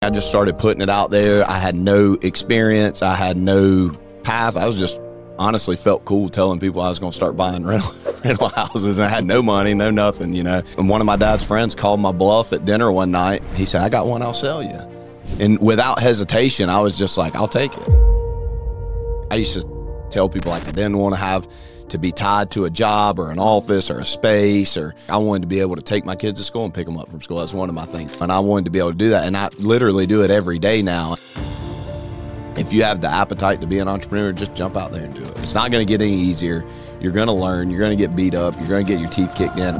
I just started putting it out there. I had no experience. I had no path. I was just honestly felt cool telling people I was going to start buying rental houses. And I had no money, no nothing, you know. And one of my dad's friends called my bluff at dinner one night. He said, "I got one, I'll sell you." And without hesitation, I was just like, "I'll take it." I used to tell people like I didn't want to have to be tied to a job or an office or a space, or I wanted to be able to take my kids to school and pick them up from school. That's one of my things. And I wanted to be able to do that. And I literally do it every day now. If you have the appetite to be an entrepreneur, just jump out there and do it. It's not going to get any easier. You're going to learn. You're going to get beat up. You're going to get your teeth kicked in.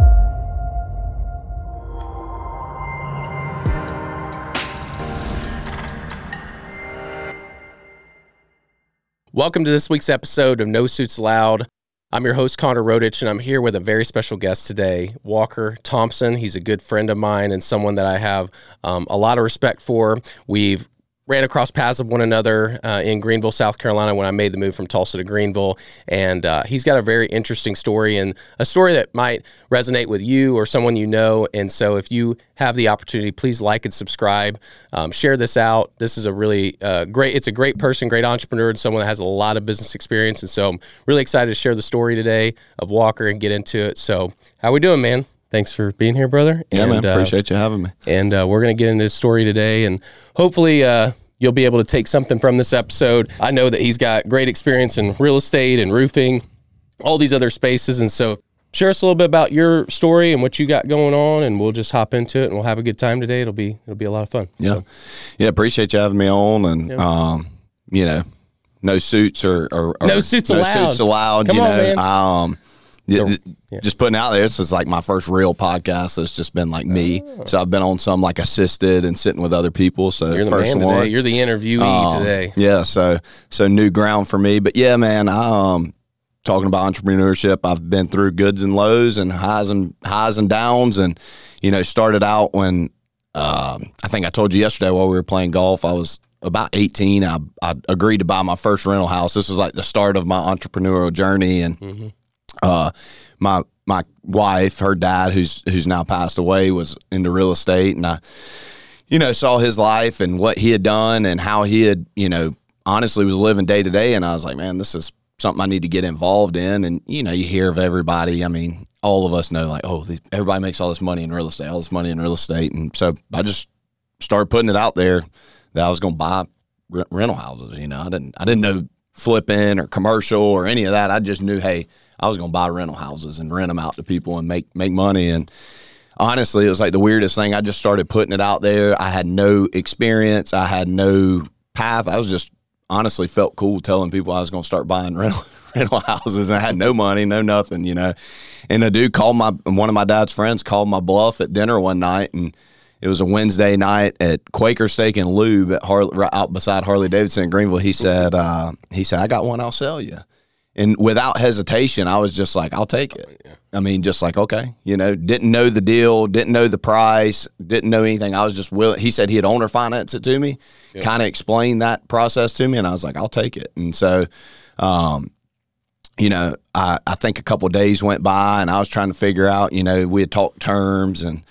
Welcome to this week's episode of No Suits Allowed. I'm your host, Connor Rodich, and I'm here with a very special guest today, Walker Thompson. He's a good friend of mine and someone that I have a lot of respect for. We've ran across paths of one another in Greenville, South Carolina, when I made the move from Tulsa to Greenville. And he's got a very interesting story, and a story that might resonate with you or someone you know. And so if you have the opportunity, please like and subscribe. Share this out. This is a really it's a great person, great entrepreneur, and someone that has a lot of business experience. And so I'm really excited to share the story today of Walker and get into it. So how we doing, man? Thanks for being here, brother. Yeah, man. Appreciate you having me. And we're going to get into his story today, and hopefully you'll be able to take something from this episode. I know that he's got great experience in real estate and roofing, all these other spaces. And so share us a little bit about your story and what you got going on, and we'll just hop into it and we'll have a good time today. It'll be a lot of fun. Yeah. So. Yeah. Appreciate you having me on. And, you know, no suits or no suits allowed. Come on, man. Just putting out there, this is like my first real podcast. It's just been like me. So I've been on some like assisted and sitting with other people. So you're the first man one. Today. You're the interviewee today. Yeah. So new ground for me. But yeah, man, talking about entrepreneurship, I've been through goods and lows and highs and downs. And, you know, started out when I think I told you yesterday while we were playing golf, I was about 18. I agreed to buy my first rental house. This was like the start of my entrepreneurial journey. And my wife, her dad, who's now passed away, was into real estate, and I, you know, saw his life and what he had done and how he had, you know, honestly was living day to day. And I was like, man, this is something I need to get involved in. And, you know, you hear of everybody. I mean, all of us know like, everybody makes all this money in real estate. And so I just started putting it out there that I was going to buy rental houses. You know, I didn't know flipping or commercial or any of that. I just knew, hey, I was going to buy rental houses and rent them out to people and make money. And honestly, it was like the weirdest thing. I just started putting it out there. I had no experience. I had no path. I was just honestly felt cool telling people I was going to start buying rental houses. And I had no money, no nothing, you know. And a dude one of my dad's friends called my bluff at dinner one night, and it was a Wednesday night at Quaker Steak and Lube right out beside Harley Davidson in Greenville. He said, "I got one, I'll sell you." And without hesitation, I was just like, "I'll take it." I mean, just like, okay, you know, didn't know the deal, didn't know the price, didn't know anything. I was just willing. He said he had owner finance it to me, kind of explained that process to me, and I was like, I'll take it. And so, you know, I think a couple of days went by, and I was trying to figure out, you know, we had talked terms, and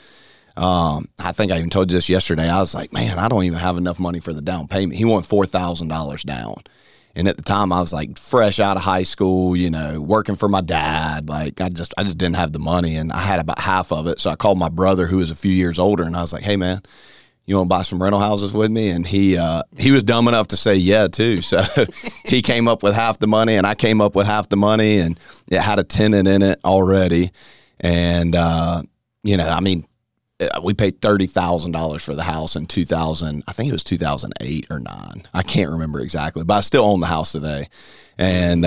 I think I even told you this yesterday. I was like, man, I don't even have enough money for the down payment. He wanted $4,000 down. And at the time I was like fresh out of high school, you know, working for my dad. Like I just didn't have the money, and I had about half of it. So I called my brother, who was a few years older, and I was like, hey man, you want to buy some rental houses with me? And he was dumb enough to say yeah too. So he came up with half the money, and I came up with half the money, and it had a tenant in it already. And, you know, I mean, we paid $30,000 for the house in 2000. I think it was 2008 or 9. I can't remember exactly, but I still own the house today. And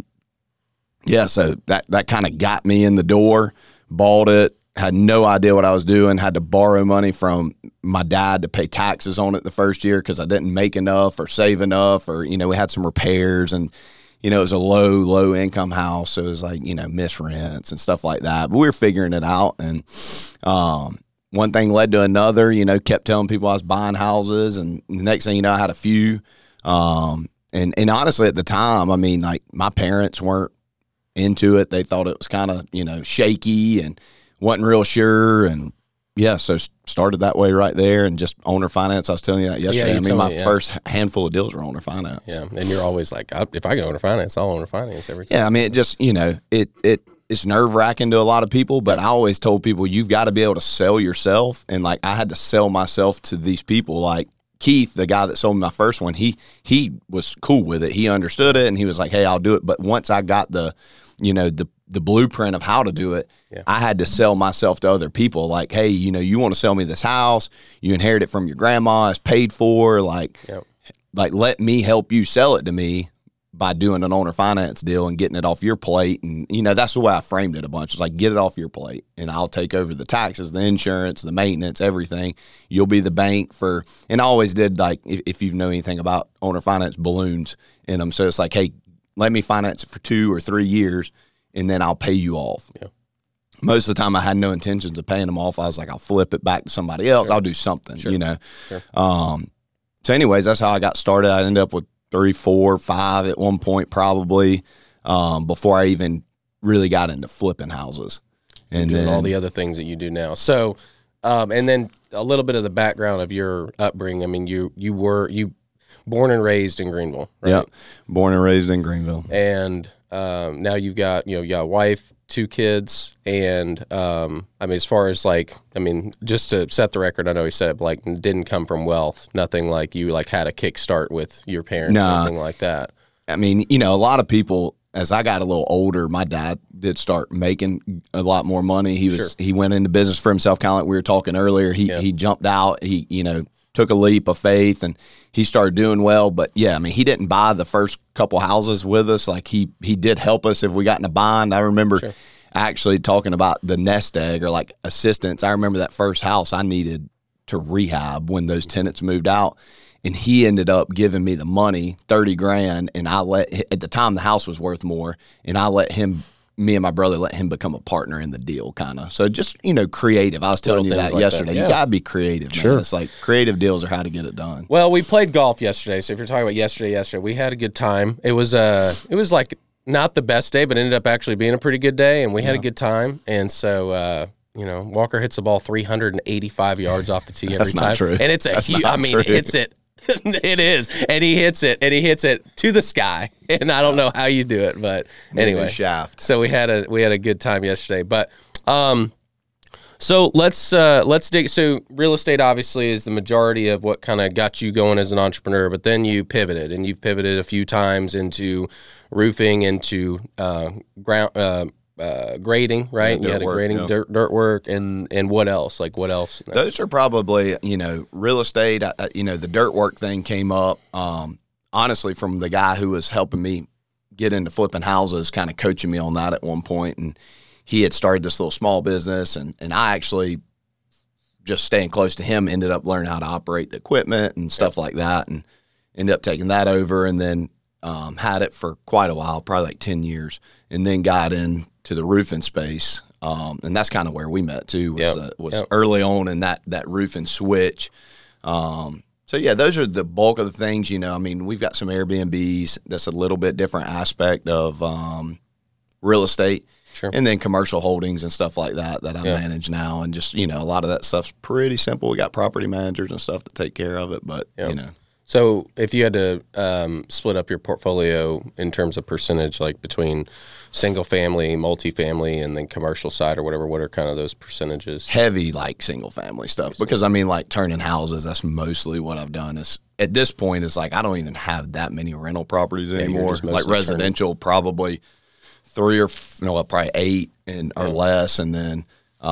so that kind of got me in the door. Bought it. Had no idea what I was doing. Had to borrow money from my dad to pay taxes on it the first year because I didn't make enough or save enough, or, you know, we had some repairs, and, you know, it was a low income house. So it was like, you know, missed rents and stuff like that. But we were figuring it out. And one thing led to another, you know, kept telling people I was buying houses, and the next thing you know, I had a few. And honestly, at the time, I mean, like, my parents weren't into it. They thought it was kind of, you know, shaky and wasn't real sure. And yeah, so started that way right there, and just owner finance. I was telling you that yesterday. you I mean, told my me, yeah. first handful of deals were owner finance. Yeah, and you're always like, if I go owner finance, I'll owner finance everything. Yeah, I mean, it just, it's nerve wracking to a lot of people, but I always told people you've got to be able to sell yourself. And like, I had to sell myself to these people. Like Keith, the guy that sold me my first one, he was cool with it. He understood it, and he was like, hey, I'll do it. But once I got the blueprint of how to do it, I had to sell myself to other people. Like, hey, you want to sell me this house, you inherit it from your grandma, it's paid for, like let me help you sell it to me by doing an owner finance deal and getting it off your plate. And, that's the way I framed it a bunch. It's like, get it off your plate, and I'll take over the taxes, the insurance, the maintenance, everything. You'll be the bank for, and I always did, like, if you know anything about owner finance, balloons in them. So it's like, hey, let me finance it for 2 or 3 years, and then I'll pay you off. Yeah. Most of the time I had no intentions of paying them off. I was like, I'll flip it back to somebody else. Sure. I'll do something, Sure. So anyways, that's how I got started. I ended up with 3, 4, 5 at one point, probably, before I even really got into flipping houses. And doing then all the other things that you do now. So, and then a little bit of the background of your upbringing. I mean, you were born and raised in Greenville, right? Yeah, born and raised in Greenville. And now you've got, you got a wife, 2 kids, and I mean, as far as just to set the record, I know he said it, but didn't come from wealth, nothing like you had a kickstart with your parents or anything like that. I mean, a lot of people, as I got a little older, my dad did start making a lot more money. He went into business for himself, kind of like we were talking earlier. He jumped out. He took a leap of faith, and he started doing well. But yeah, I mean, he didn't buy the first couple houses with us. Like he did help us if we got in a bind. I remember actually talking about the nest egg, or like assistance. I remember that first house I needed to rehab when those tenants moved out, and he ended up giving me the money, $30,000, and at the time the house was worth more, and me and my brother let him become a partner in the deal, kind of. So just, creative. I was telling you that yesterday. You got to be creative, man. Sure. It's like creative deals are how to get it done. Well, we played golf yesterday. So if you're talking about yesterday, we had a good time. It was like not the best day, but ended up actually being a pretty good day, and we had a good time. And so, Walker hits the ball 385 yards off the tee every time. Not true. And it's hits it. It is, and he hits it to the sky, and I don't know how you do it, but anyway, shaft. So we had a good time yesterday, but so let's dig. So real estate obviously is the majority of what kind of got you going as an entrepreneur, but then you pivoted, and you've pivoted a few times into roofing, into grading, right? Yeah, you had a grading, dirt work, and what else? Like what else? Those are probably, real estate. The dirt work thing came up, honestly, from the guy who was helping me get into flipping houses, kind of coaching me on that at one point. And he had started this little small business, and I actually, just staying close to him, ended up learning how to operate the equipment and stuff like that, and ended up taking that over, and then had it for quite a while, probably like 10 years, and then got into the roofing space. And that's kind of where we met too, was early on in that roofing switch. So yeah, those are the bulk of the things, I mean, we've got some Airbnbs. That's a little bit different aspect of real estate. Sure. And then commercial holdings and stuff like that I manage now. And just, a lot of that stuff's pretty simple. We got property managers and stuff that take care of it, but, So if you had to split up your portfolio in terms of percentage, like between single family, multifamily, and then commercial side or whatever, what are kind of those percentages? Heavy, like single family stuff, because I mean, like turning houses, that's mostly what I've done. Is at this point, it's like I don't even have that many rental properties anymore. Like residential, probably 3 or probably 8 or less, and then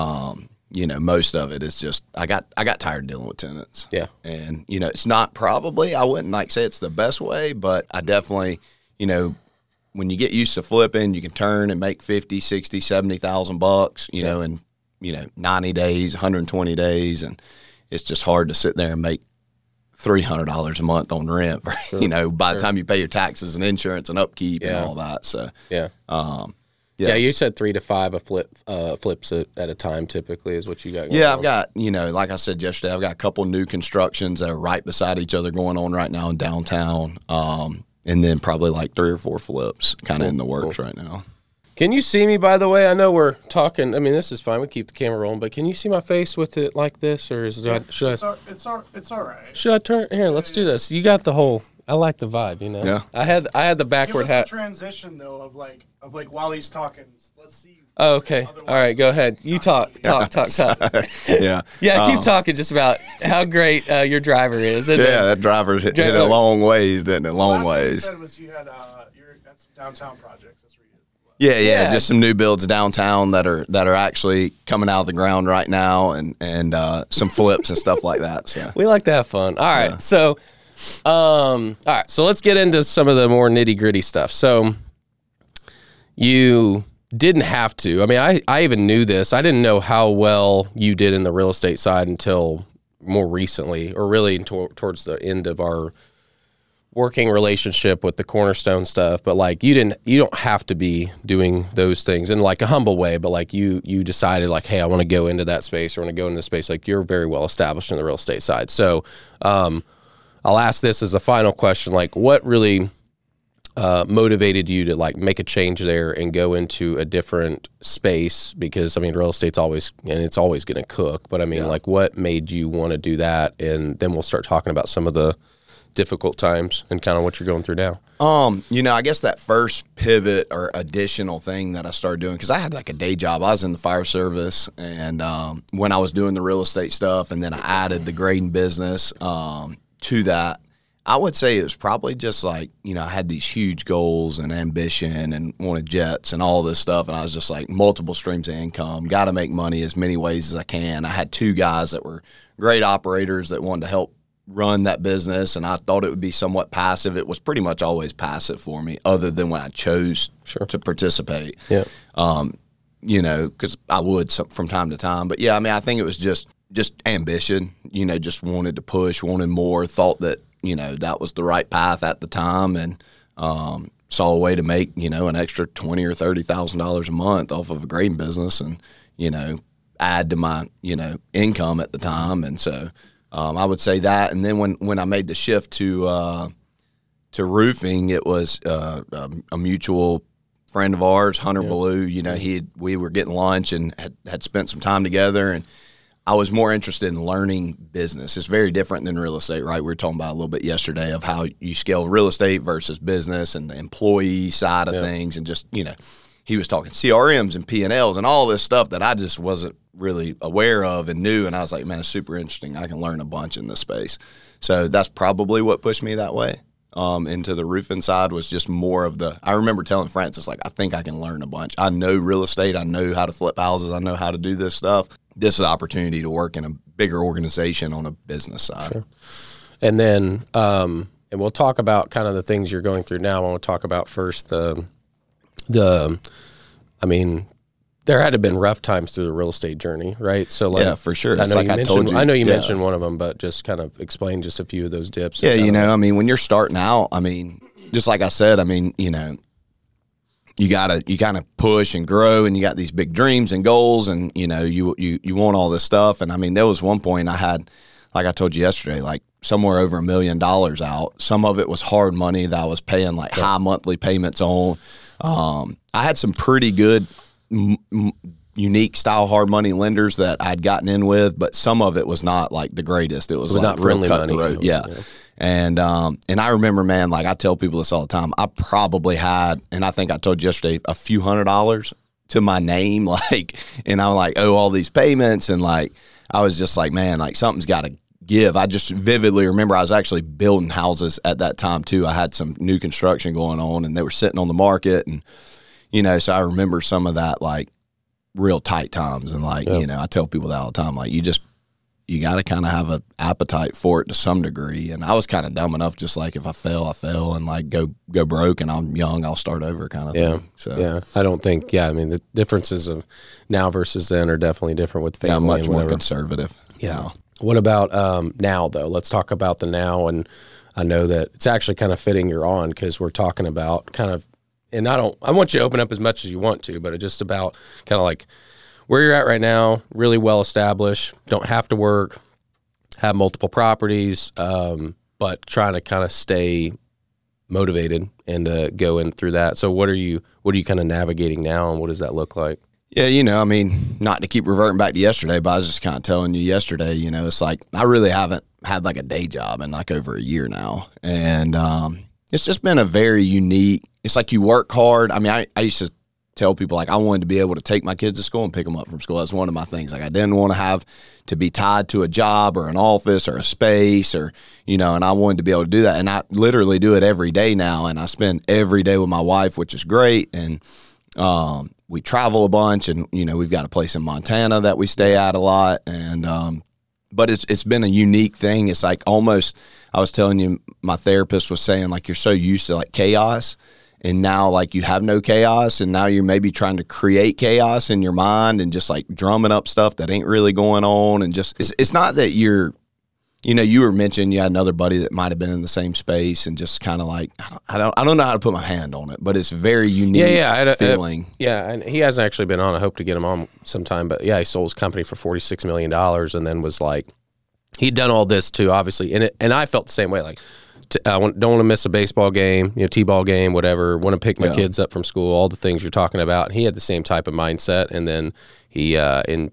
most of it is just I got tired of dealing with tenants. Yeah. And it's not probably, I wouldn't say it's the best way, but I definitely, when you get used to flipping, you can turn and make 50, 60, 70,000 bucks, in 90 days, 120 days, and it's just hard to sit there and make $300 a month on rent, sure. By the time you pay your taxes and insurance and upkeep and all that. So yeah, you said 3 to 5 flips at a time typically is what you got going on. I've got, like I said yesterday, I've got a couple new constructions that are right beside each other going on right now in downtown, and then probably like 3 or 4 flips kind of in the works right now. Can you see me, by the way? I know we're talking. I mean, this is fine. We keep the camera rolling, but can you see my face with it like this, or should I? It's all right. Should I turn here? Let's do this. You got the whole. I like the vibe, you know. Yeah. I had the backward Give us hat. a transition though of like while he's talking. Let's see. Oh, okay. All right. Go ahead. You talk. Yeah. Yeah. Keep talking just about how great your driver is. And Yeah, that driver hit it a long ways, didn't it? Long Last thing you ways. said was you had some downtown projects. That's where you. Yeah, just some new builds downtown that are actually coming out of the ground right now, and some flips and stuff like that. So We like to have fun. All right. So, all right. So let's get into some of the more nitty gritty stuff. So you didn't have to. I mean, I even knew this. I didn't know how well you did in the real estate side until more recently, or really towards the end of our working relationship with the Cornerstone stuff. But like, you don't have to be doing those things in like a humble way, but like you decided like, hey, I want to go into that space, or want to go into the space. Like, you're very well established in the real estate side. So, I'll ask this as a final question. Like, what really motivated you to like make a change there and go into a different space? Because I mean, real estate's always going to cook, but I mean, like, what made you want to do that? And then we'll start talking about some of the difficult times and kind of what you're going through now. I guess that first pivot or additional thing that I started doing, because I had like a day job. I was in the fire service, and when I was doing the real estate stuff, and then I added the grading business to that, I would say it was probably just like, I had these huge goals and ambition and wanted jets and all this stuff. And I was just like, multiple streams of income, got to make money as many ways as I can. I had two guys that were great operators that wanted to help run that business, and I thought it would be somewhat passive. It was pretty much always passive for me, other than when I chose to participate. Yeah. Because I would from time to time. But yeah, I mean, I think it was just ambition, just wanted to push, wanted more, thought that, that was the right path at the time, and saw a way to make, an extra $20,000 or $30,000 a month off of a grading business, and, add to my, income at the time. And so I would say that. And then when I made the shift to roofing, it was a mutual friend of ours, Hunter Ballou. We were getting lunch and had spent some time together, and I was more interested in learning business. It's very different than real estate, right? We were talking about a little bit yesterday of how you scale real estate versus business and the employee side of things. And just, he was talking CRMs and P&Ls and all this stuff that I just wasn't really aware of and knew. And I was like, man, it's super interesting. I can learn a bunch in this space. So that's probably what pushed me that way. Into the roofing side was just more of I remember telling Francis, like, I think I can learn a bunch. I know real estate. I know how to flip houses. I know how to do this stuff. This is an opportunity to work in a bigger organization on a business side. Sure. And then, and we'll talk about kind of the things you're going through now. I want to talk about first I mean, there had to have been rough times through the real estate journey, right? So, like, yeah, for sure. I know you yeah. mentioned one of them, but just kind of explain just a few of those dips. Yeah, I mean, when you're starting out, I mean, just like I said, I mean, you kind of push and grow, and you got these big dreams and goals, and you want all this stuff. And I mean, there was one point I had, like I told you yesterday, like somewhere over $1 million out. Some of it was hard money that I was paying like high monthly payments on. I had some pretty good unique style hard money lenders that I'd gotten in with, but some of it was not like the greatest. It was like not real friendly cutthroat. money. Yeah. And I remember, man, like I tell people this all the time, I probably had, and I think I told you yesterday, a few $100s to my name, like, and I'm like, oh, all these payments. And like, I was just like, man, like something's got to give. I just vividly remember I was actually building houses at that time too. I had some new construction going on, and they were sitting on the market, and, so I remember some of that, like, real tight times. And like, I tell people that all the time, like, you got to kind of have an appetite for it to some degree. And I was kind of dumb enough, just like, if I fail, I fail, and like go broke, and I'm young, I'll start over kind of thing. So yeah, I don't think, I mean, the differences of now versus then are definitely different with family. I'm much and more conservative. Yeah. What about now though? Let's talk about the now. And I know that it's actually kind of fitting you're on, because we're talking about kind of, and I want you to open up as much as you want to, but it's just about kind of like where you're at right now, really well established, don't have to work, have multiple properties, but trying to kind of stay motivated and go in through that. So what are you kind of navigating now, and what does that look like? Yeah, I mean, not to keep reverting back to yesterday, but I was just kind of telling you yesterday, it's like I really haven't had like a day job in like over a year now. And it's just been a very unique, it's like you work hard. I mean, I used to tell people like I wanted to be able to take my kids to school and pick them up from school. That's one of my things. Like I didn't want to have to be tied to a job or an office or a space or, and I wanted to be able to do that. And I literally do it every day now. And I spend every day with my wife, which is great. And, we travel a bunch and, we've got a place in Montana that we stay at a lot. And, but it's been a unique thing. It's like almost, I was telling you, my therapist was saying like, you're so used to like chaos and now like you have no chaos and now you're maybe trying to create chaos in your mind and just like drumming up stuff that ain't really going on. And just, it's not that you're, you were mentioning you had another buddy that might have been in the same space and just kind of like, I don't know how to put my hand on it, but it's very unique feeling. And he hasn't actually been on. I hope to get him on sometime, but yeah, he sold his company for $46 million and then was like, he'd done all this too, obviously. And I felt the same way. Like, I don't want to miss a baseball game, T-ball game, whatever, want to pick my kids up from school, all the things you're talking about. And he had the same type of mindset. And then he, in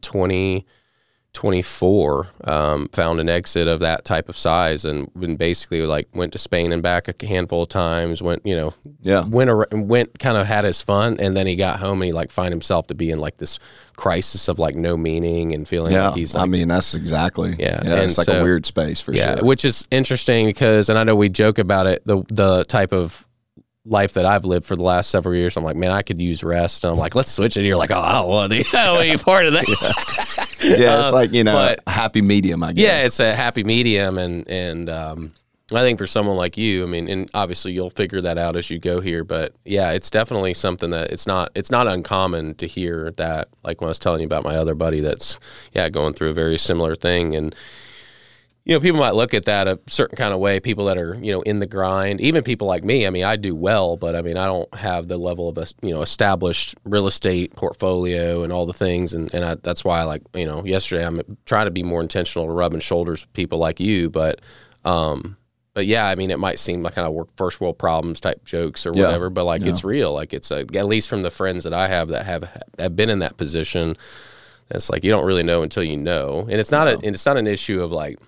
2024 found an exit of that type of size and basically like went to Spain and back a handful of times, went kind of had his fun. And then he got home and he like find himself to be in like this crisis of like no meaning and feeling like he's like, I mean, that's exactly, it's like a weird space for sure. Which is interesting because, and I know we joke about it, the type of life that I've lived for the last several years, I'm like, man, I could use rest. And I'm like, let's switch it. And you're like, oh, I don't want to be part of that. It's like, a happy medium, I guess. Yeah, it's a happy medium. And I think for someone like you, I mean, and obviously you'll figure that out as you go here, but yeah, it's definitely something that it's not uncommon to hear that, like when I was telling you about my other buddy that's, going through a very similar thing. And, people might look at that a certain kind of way, people that are, in the grind, even people like me. I mean, I do well, but I mean, I don't have the level of, established real estate portfolio and all the things. And that's why I like, yesterday I'm trying to be more intentional to rubbing shoulders with people like you. But yeah, I mean, it might seem like kind of first world problems type jokes or whatever, but like it's real. Like it's at least from the friends that I have that have been in that position. It's like, you don't really know until you know. And it's not and it's not an issue of like,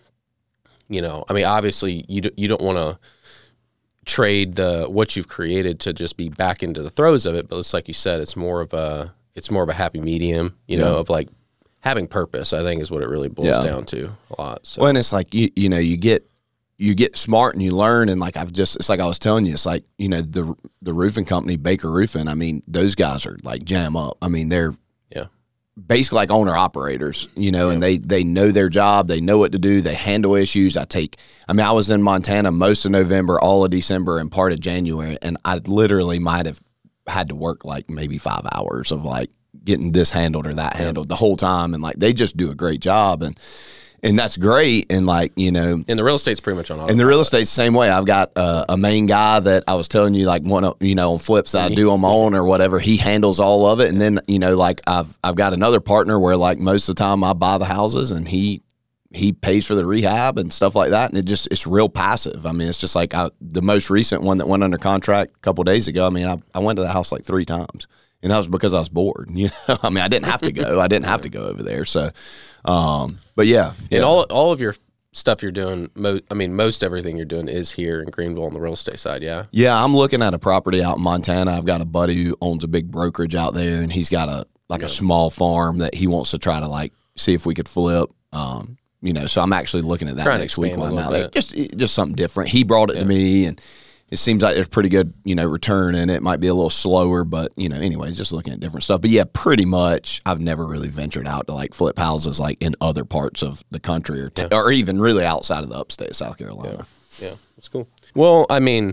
I mean, obviously you don't want to trade what you've created to just be back into the throes of it. But it's like you said, it's more of a happy medium, of like having purpose, I think is what it really boils down to a lot. So. Well, and it's like, you get smart and you learn. And like, it's like I was telling you, it's like, the roofing company, Baker Roofing, I mean, those guys are like jam up. I mean, they're basically like owner operators, and they know their job. They know what to do. They handle issues. I was in Montana most of November, all of December, and part of January, and I literally might have had to work like maybe 5 hours of like getting this handled or that handled the whole time. And like, they just do a great job. And that's great. And like, and the real estate's pretty much on autopilot. And the real estate's the same way. I've got a main guy that I was telling you, like one of, on flips that I do on my own or whatever. He handles all of it. And then, like I've got another partner where like most of the time I buy the houses and he pays for the rehab and stuff like that. And it's real passive. I mean, it's just like the most recent one that went under contract a couple of days ago. I mean, I went to the house like 3 times. And that was because I was bored, I mean, I didn't have to go. I didn't have to go over there. So, but yeah. And all of your stuff you're doing, most everything you're doing is here in Greenville on the real estate side, yeah? Yeah, I'm looking at a property out in Montana. I've got a buddy who owns a big brokerage out there, and he's got a small farm that he wants to try to like see if we could flip. So I'm actually looking at that next week when I'm out. Like, just something different. He brought it to me, and it seems like there's pretty good, return in it. It might be a little slower, but, anyways, just looking at different stuff. But yeah, pretty much I've never really ventured out to like flip houses like in other parts of the country or even really outside of the upstate South Carolina. Yeah, that's cool. Well, I mean,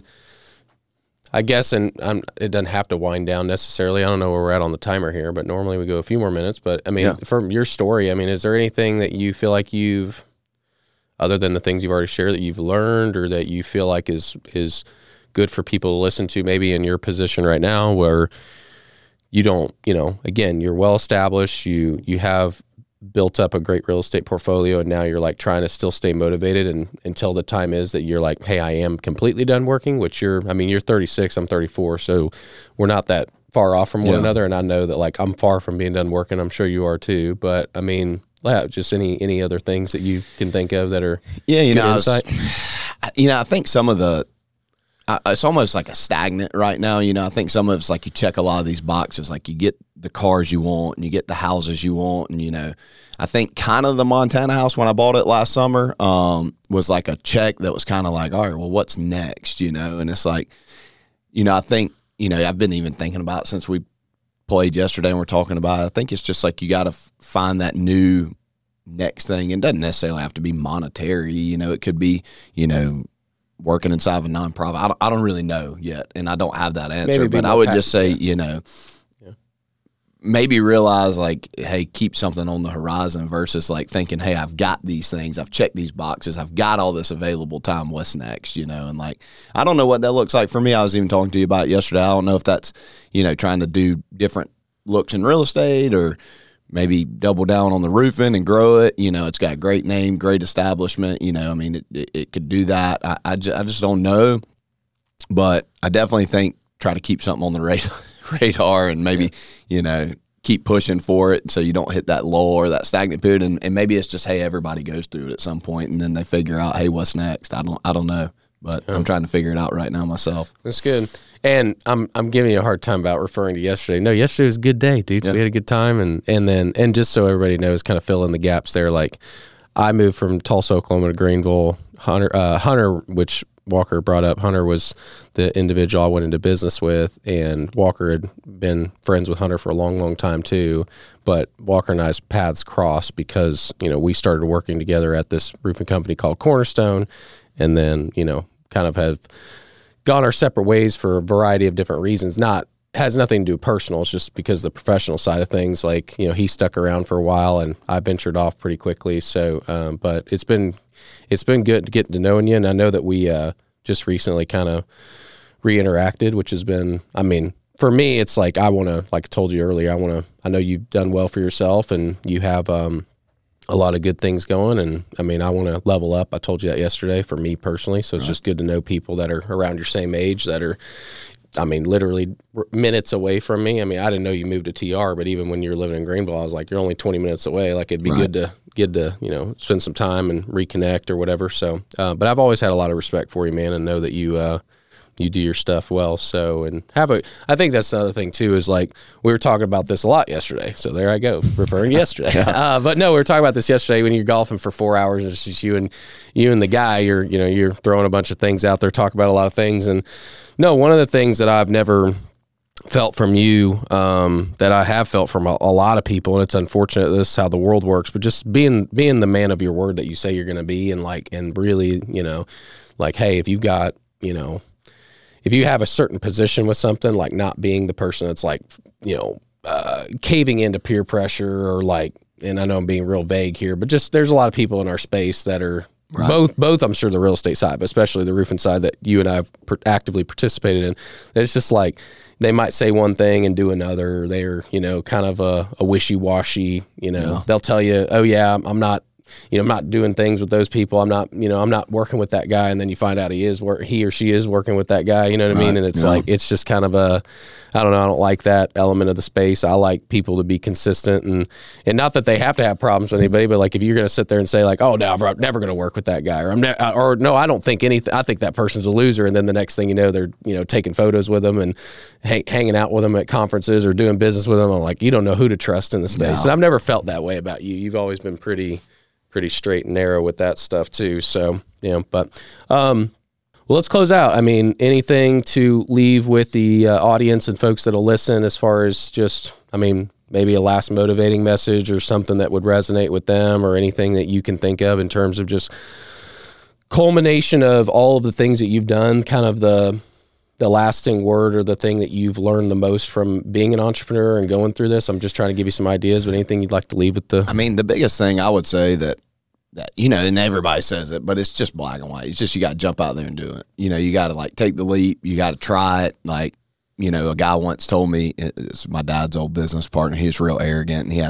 I guess, and it doesn't have to wind down necessarily. I don't know where we're at on the timer here, but normally we go a few more minutes. But I mean, from your story, I mean, is there anything that you feel like other than the things you've already shared, that you've learned or that you feel like is good for people to listen to, maybe in your position right now where you don't, again, you're well established, you have built up a great real estate portfolio, and now you're like trying to still stay motivated and until the time is that you're like, hey, I am completely done working, which you're 36, I'm 34. So we're not that far off from one another. And I know that like I'm far from being done working. I'm sure you are too, but I mean, just any other things that you can think of that are insight? I think some of it's almost like a stagnant right now. I think some of it's like you check a lot of these boxes, like you get the cars you want and you get the houses you want. And, I think kind of the Montana house when I bought it last summer was like a check that was kind of like, all right, well, what's next, And it's like, I think, I've been even thinking about it since we played yesterday and we're talking about it. I think it's just like you got to find that new next thing. And it doesn't necessarily have to be monetary. It could be, working inside of a nonprofit. I don't really know yet, and I don't have that answer. But I would just say, maybe realize like, hey, keep something on the horizon versus like thinking, hey, I've got these things, I've checked these boxes, I've got all this available time. What's next? And like, I don't know what that looks like for me. I was even talking to you about it yesterday. I don't know if that's, trying to do different looks in real estate or maybe double down on the roofing and grow it. It's got a great name, great establishment. It could do that. I just don't know. But I definitely think try to keep something on the radar and maybe, keep pushing for it so you don't hit that lull or that stagnant period. And maybe it's just, hey, everybody goes through it at some point and then they figure out, hey, what's next? I don't know. But I'm trying to figure it out right now myself. That's good. And I'm giving you a hard time about referring to yesterday. No, yesterday was a good day, dude. Yeah. We had a good time. And just so everybody knows, kind of fill in the gaps there. Like I moved from Tulsa, Oklahoma to Greenville. Hunter, which Walker brought up, Hunter was the individual I went into business with, and Walker had been friends with Hunter for a long, long time too. But Walker and I's paths crossed because, we started working together at this roofing company called Cornerstone, and then, kind of have gone our separate ways for a variety of different reasons. Has nothing to do with personal. It's just because the professional side of things, like, he stuck around for a while and I ventured off pretty quickly. So, but it's been good getting to knowing you. And I know that we, just recently kind of re-interacted, which has been, for me, it's like, I want to, like I told you earlier, I know you've done well for yourself and you have, a lot of good things going. And I want to level up. I told you that yesterday for me personally. So it's just good to know people that are around your same age that are, literally minutes away from me. I didn't know you moved to TR, but even when you're living in Greenville, I was like, you're only 20 minutes away. Like it'd be good to, spend some time and reconnect or whatever. So, but I've always had a lot of respect for you, man, and know that you do your stuff well. So, and I think that's another thing too, is like, we were talking about this a lot yesterday. So there I go, referring to yesterday. But no, we were talking about this yesterday when you're golfing for 4 hours and it's just you and the guy, you're throwing a bunch of things out there, talking about a lot of things. And no, one of the things that I've never felt from you, that I have felt from a lot of people, and it's unfortunate this is how the world works, but just being the man of your word that you say you're going to be, and really, like, hey, if you've got, if you have a certain position with something, like not being the person that's like, caving into peer pressure or like, and I know I'm being real vague here, but just there's a lot of people in our space that are both I'm sure the real estate side, but especially the roofing side that you and I have actively participated in. It's just like they might say one thing and do another. They're, kind of a wishy-washy, they'll tell you, oh yeah, I'm not doing things with those people. I'm not working with that guy. And then you find out he or she is working with that guy. You know what I mean? And it's like, it's just kind of I don't know. I don't like that element of the space. I like people to be consistent and not that they have to have problems with anybody, but like if you're going to sit there and say like, oh, no, I'm never going to work with that guy, or no, I don't think anything. I think that person's a loser. And then the next thing you know, they're, taking photos with them and hanging out with them at conferences or doing business with them. I'm like, you don't know who to trust in the space. Yeah. And I've never felt that way about you. You've always been pretty straight and narrow with that stuff too. So, but, well, let's close out. Anything to leave with the audience and folks that'll listen as far as just, maybe a last motivating message or something that would resonate with them or anything that you can think of in terms of just culmination of all of the things that you've done, kind of the lasting word or the thing that you've learned the most from being an entrepreneur and going through this. I'm just trying to give you some ideas, but anything you'd like to leave with the biggest thing I would say that, and everybody says it, but it's just black and white. It's just, you got to jump out there and do it. You got to like take the leap. You got to try it. Like, a guy once told me, it's my dad's old business partner. He was real arrogant and he had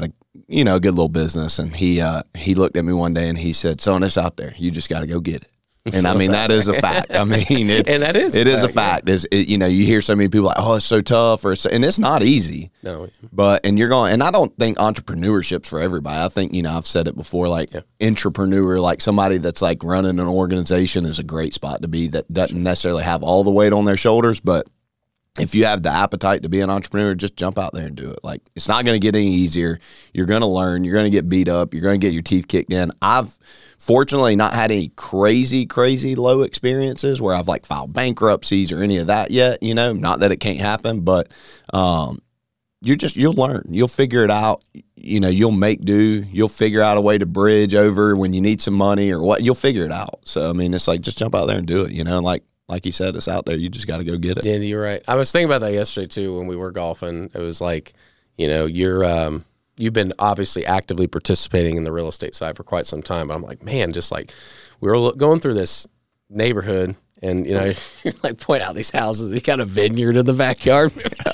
a good little business. And he looked at me one day and he said, "Son, it's out there. You just got to go get it." And I mean, that is a fact. I mean, and that is it is a fact. You hear so many people like, "Oh, it's so tough," and it's not easy. No, and I don't think entrepreneurship's for everybody. I think, I've said it before, like entrepreneur, like somebody that's like running an organization is a great spot to be that doesn't necessarily have all the weight on their shoulders, but if you have the appetite to be an entrepreneur, just jump out there and do it. Like, it's not going to get any easier. You're going to learn. You're going to get beat up. You're going to get your teeth kicked in. I've fortunately not had any crazy low experiences where I've like filed bankruptcies or any of that yet, not that it can't happen, but you'll learn. You'll figure it out. You'll make do. You'll figure out a way to bridge over when you need some money or what. You'll figure it out. So, I mean, it's like, just jump out there and do it, like you said, it's out there. You just got to go get it. Yeah, you're right. I was thinking about that yesterday too when we were golfing. It was like, you've been obviously actively participating in the real estate side for quite some time. But I'm like, man, just like we were going through this neighborhood, and you like point out these houses. You got a vineyard in the backyard.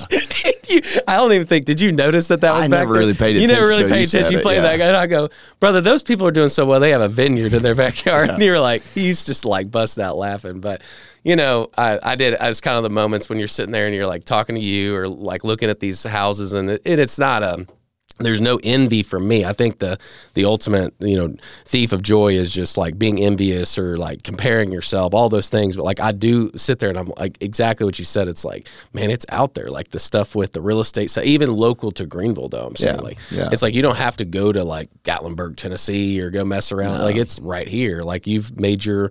I don't even think. Did you notice that was? I never really paid attention. You never really paid attention. You played that guy, and I go, brother, those people are doing so well. They have a vineyard in their backyard, and you're like, he's just like busting out laughing, but. I did. As kind of the moments when you're sitting there and you're like talking to you or like looking at these houses, and it's not there's no envy from me. I think the ultimate, thief of joy is just like being envious or like comparing yourself, all those things. But like I do sit there and I'm like exactly what you said. It's like, man, it's out there. Like the stuff with the real estate side, even local to Greenville though. I'm saying it's like you don't have to go to like Gatlinburg, Tennessee or go mess around. No. Like it's right here. Like you've made your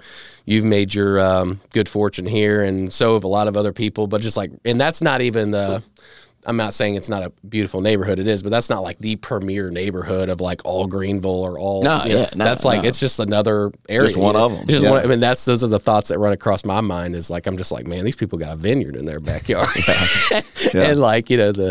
good fortune here, and so have a lot of other people. But just like, and that's not even I'm not saying it's not a beautiful neighborhood. It is, but that's not like the premier neighborhood of like all Greenville or all. That's like it's just another area. Just one of them. I mean, those are the thoughts that run across my mind. Is like I'm just like, man, these people got a vineyard in their backyard, and like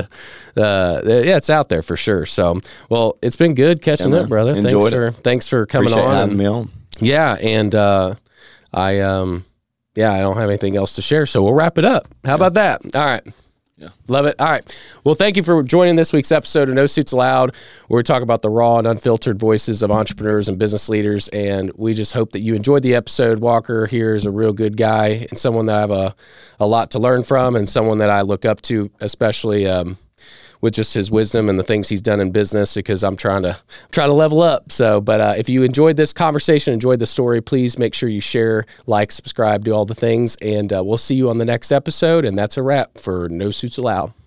it's out there for sure. So, well, it's been good catching up, brother. Thanks for coming Appreciate on. Having me on. Yeah, and I don't have anything else to share, so we'll wrap it up. How about that? All right. Yeah. Love it. All right. Well, thank you for joining this week's episode of No Suits Allowed, where we talk about the raw and unfiltered voices of entrepreneurs and business leaders. And we just hope that you enjoyed the episode. Walker here is a real good guy and someone that I have a lot to learn from, and someone that I look up to, especially with just his wisdom and the things he's done in business, because I'm trying to level up. So, but if you enjoyed this conversation, enjoyed the story, please make sure you share, like, subscribe, do all the things, and we'll see you on the next episode. And that's a wrap for No Suits Allowed.